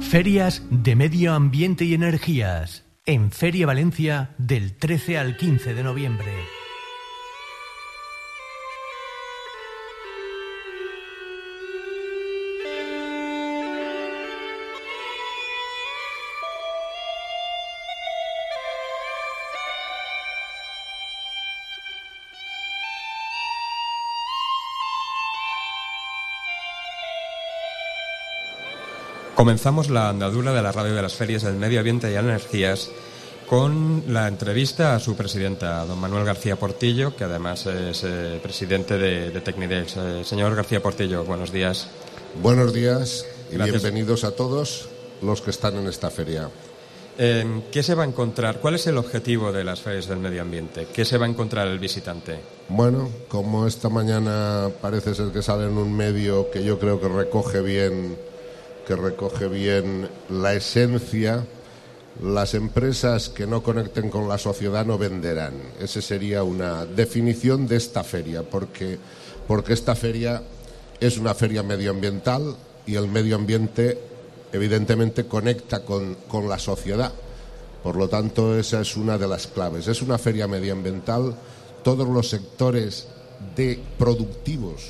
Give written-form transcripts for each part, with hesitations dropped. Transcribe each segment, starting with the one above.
Ferias de Medio Ambiente y Energías, en Feria Valencia del 13 al 15 de noviembre. Comenzamos la andadura de la radio de las ferias del Medio Ambiente y Energías con la entrevista a su presidenta, don Manuel García Portillo, que además es presidente de Tecnidex. Señor García Portillo, buenos días. Buenos días y Gracias. Bienvenidos a todos los que están en esta feria. ¿Qué se va a encontrar? ¿Cuál es el objetivo de las ferias del medio ambiente? ¿Qué se va a encontrar el visitante? Bueno, como esta mañana parece ser que sale en un medio que yo creo que recoge bien la esencia, las empresas que no conecten con la sociedad no venderán. Esa sería una definición de esta feria, porque esta feria es una feria medioambiental y el medio ambiente evidentemente conecta con la sociedad. Por lo tanto, esa es una de las claves. Es una feria medioambiental. Todos los sectores productivos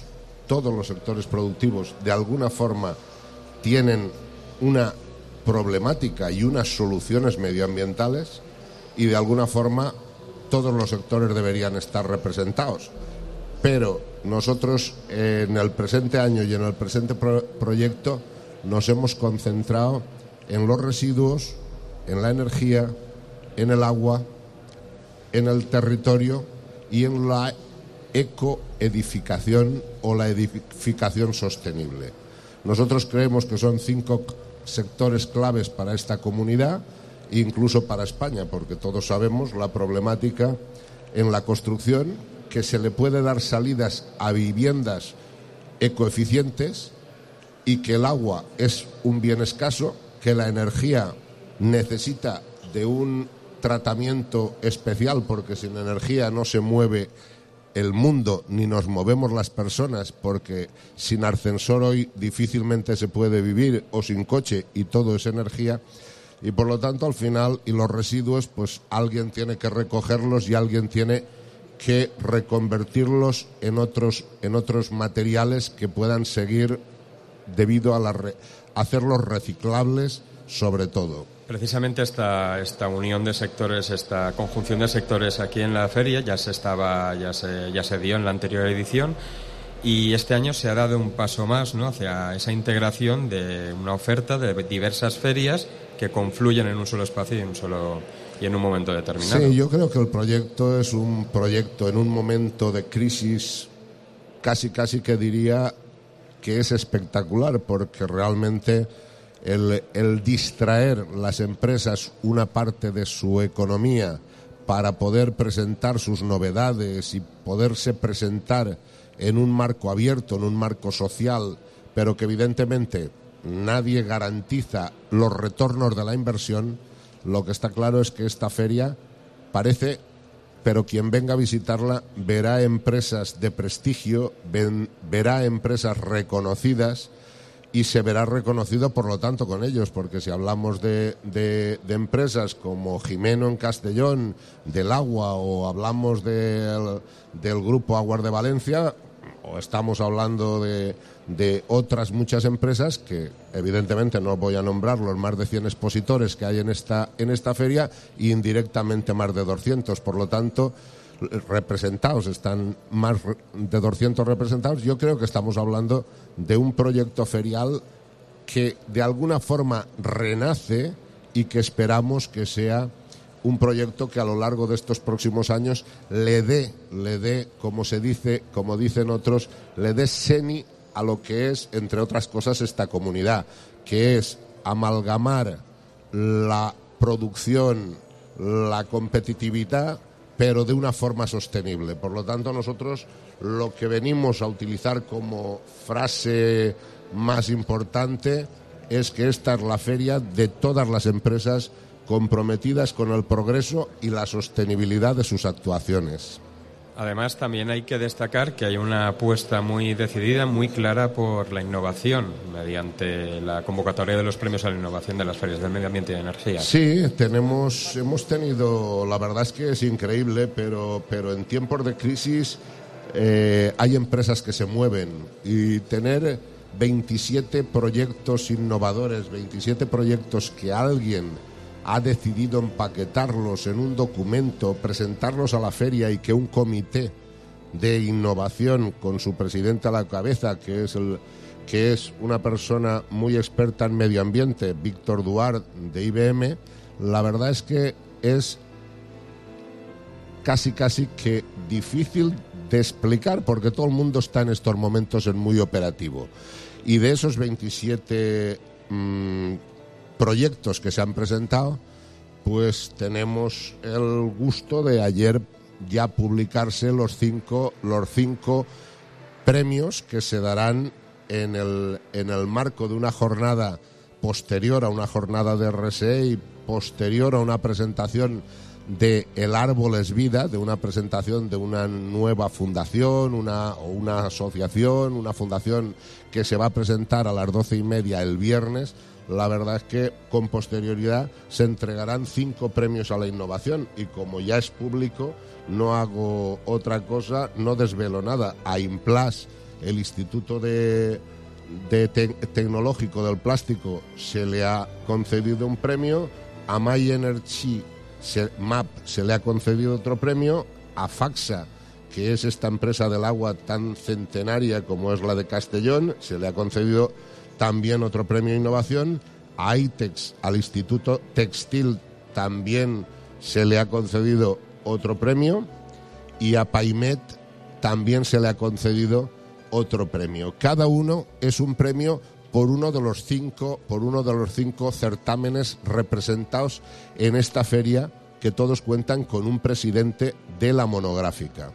de alguna forma tienen una problemática y unas soluciones medioambientales, y de alguna forma todos los sectores deberían estar representados. Pero nosotros en el presente año y en el presente proyecto nos hemos concentrado en los residuos, en la energía, en el agua, en el territorio y en la ecoedificación o la edificación sostenible. Nosotros creemos que son 5 sectores claves para esta comunidad, incluso para España, porque todos sabemos la problemática en la construcción, que se le puede dar salidas a viviendas ecoeficientes y que el agua es un bien escaso, que la energía necesita de un tratamiento especial, porque sin energía no se mueve el mundo ni nos movemos las personas, porque sin ascensor hoy difícilmente se puede vivir, o sin coche, y todo es energía. Y por lo tanto, al final, y los residuos, pues alguien tiene que recogerlos y alguien tiene que reconvertirlos en otros materiales que puedan seguir, debido a hacerlos reciclables, sobre todo. Precisamente esta unión de sectores, esta conjunción de sectores aquí en la feria ya se dio en la anterior edición, y este año se ha dado un paso más, ¿no?, hacia esa integración de una oferta de diversas ferias que confluyen en un solo espacio y en un momento determinado. Sí, yo creo que el proyecto es un proyecto en un momento de crisis casi que diría que es espectacular, porque realmente el distraer las empresas una parte de su economía para poder presentar sus novedades y poderse presentar en un marco abierto, en un marco social, pero que evidentemente nadie garantiza los retornos de la inversión, lo que está claro es que esta feria parece, pero quien venga a visitarla verá empresas de prestigio, verá empresas reconocidas, y se verá reconocido, por lo tanto, con ellos, porque si hablamos de empresas como Jimeno en Castellón, del agua, o hablamos del Grupo Aguas de Valencia, o estamos hablando de otras muchas empresas que evidentemente no voy a nombrar los más de 100 expositores que hay en esta feria, y indirectamente más de 200, por lo tanto representados, están más de 200 representados. Yo creo que estamos hablando de un proyecto ferial que de alguna forma renace y que esperamos que sea un proyecto que a lo largo de estos próximos años le dé, como dicen otros, le dé seni a lo que es, entre otras cosas, esta comunidad, que es amalgamar la producción, la competitividad, pero de una forma sostenible. Por lo tanto, nosotros lo que venimos a utilizar como frase más importante es que esta es la feria de todas las empresas comprometidas con el progreso y la sostenibilidad de sus actuaciones. Además, también hay que destacar que hay una apuesta muy decidida, muy clara por la innovación mediante la convocatoria de los premios a la innovación de las ferias del medio ambiente y de energía. Sí, hemos tenido, la verdad es que es increíble, pero en tiempos de crisis hay empresas que se mueven, y tener 27 proyectos innovadores, 27 proyectos que alguien ha decidido empaquetarlos en un documento, presentarlos a la feria, y que un comité de innovación con su presidente a la cabeza, que es una persona muy experta en medio ambiente, Víctor Duarte de IBM, la verdad es que es casi que difícil de explicar, porque todo el mundo está en estos momentos en muy operativo. Y de esos 27 proyectos que se han presentado, pues tenemos el gusto de ayer ya publicarse los cinco premios que se darán en el marco de una jornada posterior a una jornada de RSE y posterior a una presentación de El Árbol es Vida, de una presentación de una nueva fundación, una asociación, una fundación que se va a presentar a las 12:30 el viernes. La verdad es que con posterioridad se entregarán 5 premios a la innovación, y como ya es público, no hago otra cosa, no desvelo nada. A Implas, el Instituto Tecnológico del Plástico, se le ha concedido un premio, a My Energy MAP se le ha concedido otro premio, a Facsa, que es esta empresa del agua tan centenaria como es la de Castellón, se le ha concedido también otro premio de innovación. A ITEX, al Instituto Textil, también se le ha concedido otro premio, y a PAIMET también se le ha concedido otro premio. Cada uno es un premio por uno de los cinco certámenes representados en esta feria, que todos cuentan con un presidente de la monográfica.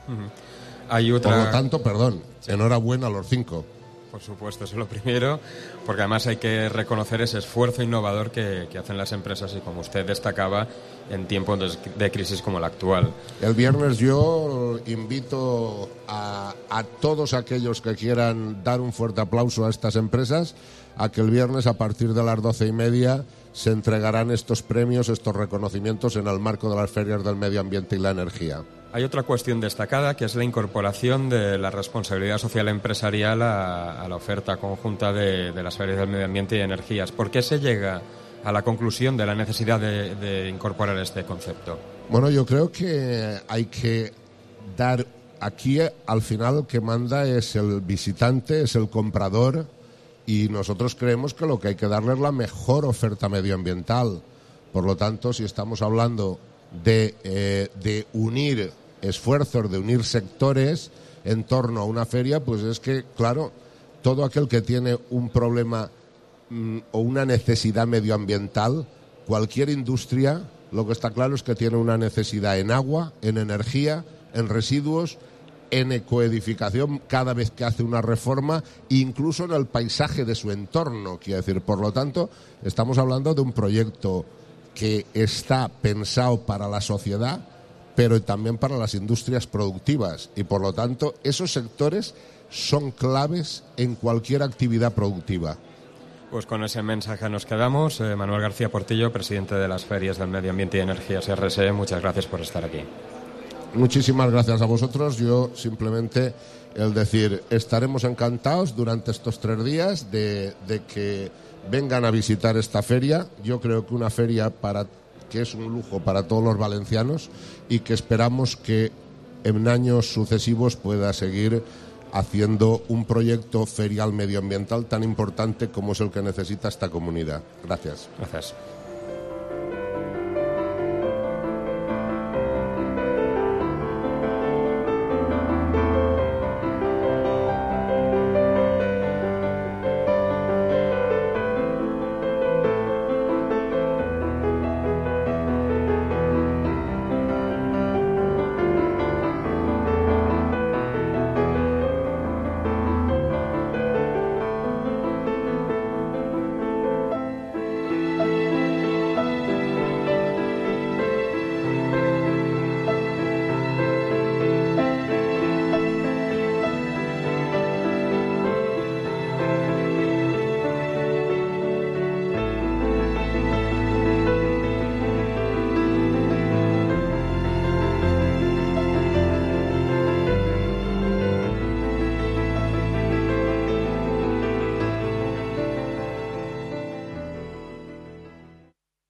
Hay otra... Por lo tanto, enhorabuena a los 5. Por supuesto, eso es lo primero, porque además hay que reconocer ese esfuerzo innovador que hacen las empresas, y como usted destacaba, en tiempos de crisis como la actual. El viernes yo invito a todos aquellos que quieran dar un fuerte aplauso a estas empresas, a que el viernes a partir de las 12:30 se entregarán estos premios, estos reconocimientos en el marco de las ferias del medio ambiente y la energía. Hay otra cuestión destacada, que es la incorporación de la responsabilidad social empresarial a la oferta conjunta de las ferias del medio ambiente y energías. ¿Por qué se llega a la conclusión de la necesidad de incorporar este concepto? Bueno, yo creo que hay que dar... Aquí, al final, el que manda es el visitante, es el comprador, y nosotros creemos que lo que hay que darle es la mejor oferta medioambiental. Por lo tanto, si estamos hablando de unir esfuerzos, de unir sectores en torno a una feria, pues es que, claro, todo aquel que tiene un problema o una necesidad medioambiental, cualquier industria, lo que está claro es que tiene una necesidad en agua, en energía, en residuos, en ecoedificación cada vez que hace una reforma, incluso en el paisaje de su entorno, quiero decir. Por lo tanto, estamos hablando de un proyecto que está pensado para la sociedad, pero también para las industrias productivas, y por lo tanto esos sectores son claves en cualquier actividad productiva. Pues con ese mensaje nos quedamos. Manuel García Portillo, presidente de las Ferias del Medio Ambiente y Energías RSE, muchas gracias por estar aquí. Muchísimas gracias a vosotros. Yo simplemente el decir, estaremos encantados durante estos 3 días de que vengan a visitar esta feria. Yo creo que una feria que es un lujo para todos los valencianos, y que esperamos que en años sucesivos pueda seguir haciendo un proyecto ferial medioambiental tan importante como es el que necesita esta comunidad. Gracias. Gracias.